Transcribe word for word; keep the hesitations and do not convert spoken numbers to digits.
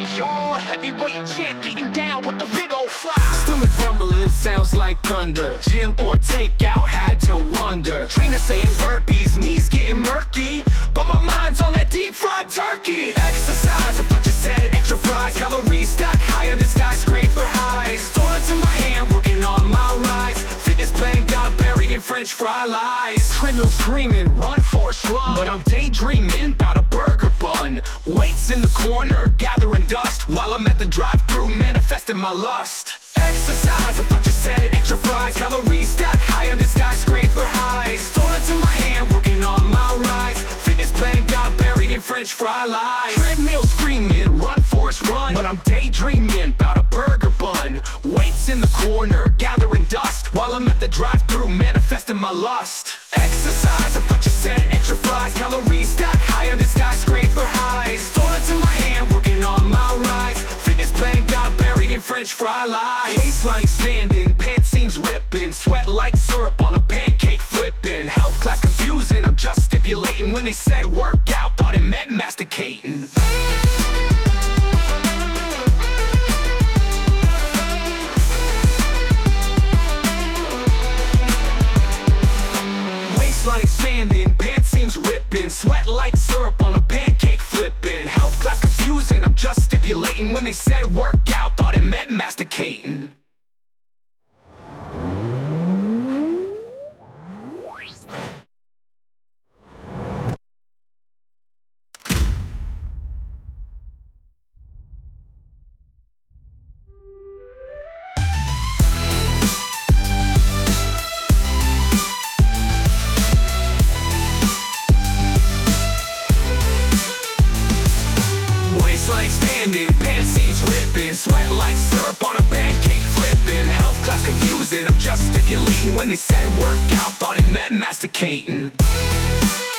Your heavyweight champ getting down with the big old fly. Stomach rumbling sounds like thunder. Gym or takeout, had to wonder. Trainer saying burpees, knees getting murky, but my mind's on that deep fried turkey. Exercise, a bunch of said extra fries. Calories stack higher than skyscraper highs. Toilets in my hand, working on my rise. Fitness plan got buried in French fry lies. Treadmill screaming, run Forrest run, but I'm daydreaming about a burger bun. Weights in the corner, gathering dust, while I'm at the drive-thru manifesting my lust. Exercise, a bunch of said extra fries. Calories stack higher than skyscraper highs. Toilets in my hand, working on my rise. Fitness plan got buried in French fry lies. Treadmill screaming, run Forrest run, but I'm daydreaming about a burger bun. Weights in the corner, gathering dust, while I'm at the drive-thru manifesting my lust. Exercise, a bunch of said extra fries. Calories stack higher than skyscraper highs. Toilets in my hand, working on my rise. Fitness plan got buried in French fry lies. Waistline standing, pants seams ripping, sweat like syrup on a pancake flipping. Health class confusing, I'm just stipulating. When they said workout, thought it meant masticating. Waistline expanding, pants seams ripping, sweat like syrup on a pancake flipping. Health class confusing, I'm just stipulating. When they said workout, thought it meant masticating. Waistline expanding, pants seams ripping, sweat like syrup on a pancake flipping. Health class confusing, I'm just stipulating. When they said workout, thought it meant masticating.